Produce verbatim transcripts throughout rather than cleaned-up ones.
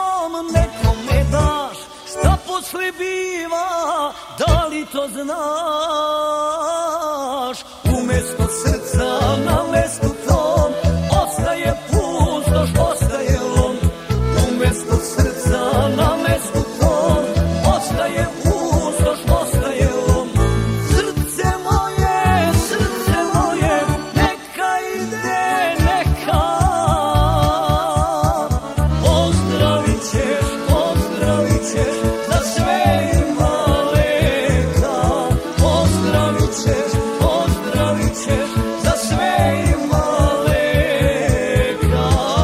jednom nekome daš, šta posle biva, da li to znaš? Umesto srca na mestu tom ostaje pustoš, ostaje lom. Umesto srca na mestu tom ostaje pustoš, ostaje lom. Srce moje, srce moje, neka ide, neka. Pozdravit ćeš, pozdravit ćeš, za sve ima leka. Pozdravit ćeš, pozdravit ćeš, za sve ima leka.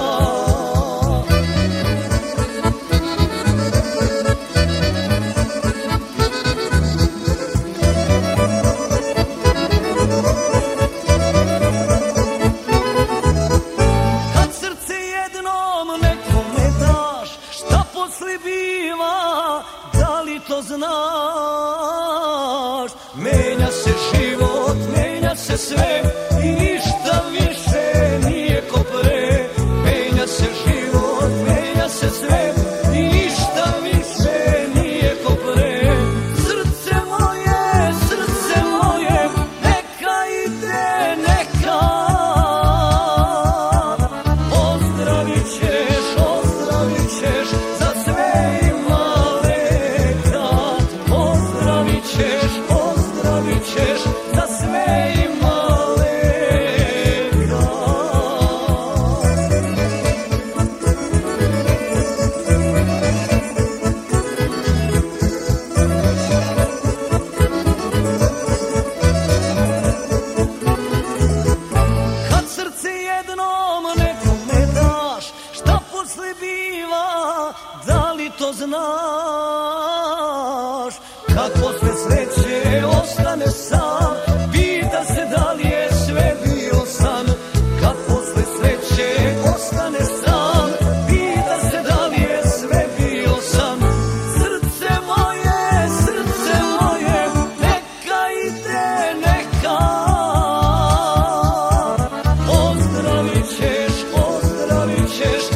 Kad srce jednom nekome daš, šta posle biva, da li to znaš? Menja se život, menja se sve i ništa više nije ko pre. Menja se život, menja se sve i ništa više nije ko pre. Srce moje, srce moje, neka ide, neka. Ozdravit ćeš, ozdravit ćeš, za sve ima leka. Ozdravit ćeš, ozdravit ćeš, za sve ima leka. Kad srce jednom nekome daš, šta posle biva, da li to znaš? Kad posle sreće ostane sam, pita se da li je sve bio san. Kad posle sreće ostane sam, pita se da li je sve bio san. Srce moje, srce moje, neka ide, neka. Ozdravit ćeš, ozdravit ćeš,